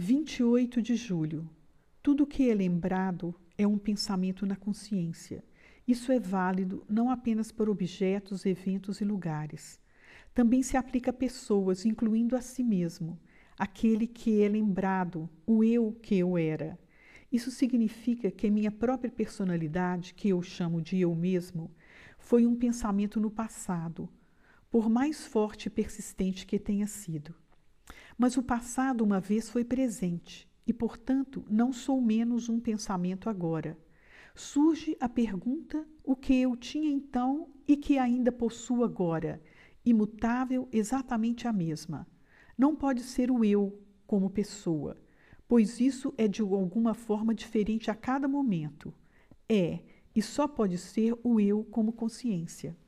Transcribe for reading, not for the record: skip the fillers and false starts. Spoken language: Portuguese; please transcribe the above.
28 de julho. Tudo que é lembrado é um pensamento na consciência. Isso é válido não apenas para objetos, eventos e lugares. Também se aplica a pessoas, incluindo a si mesmo, aquele que é lembrado, o eu que eu era. Isso significa que minha própria personalidade, que eu chamo de eu mesmo, foi um pensamento no passado, por mais forte e persistente que tenha sido. Mas o passado uma vez foi presente e, portanto, não sou menos um pensamento agora. Surge a pergunta: o que eu tinha então e que ainda possuo agora, imutável, exatamente a mesma. Não pode ser o eu como pessoa, pois isso é de alguma forma diferente a cada momento. É, e só pode ser o eu como consciência.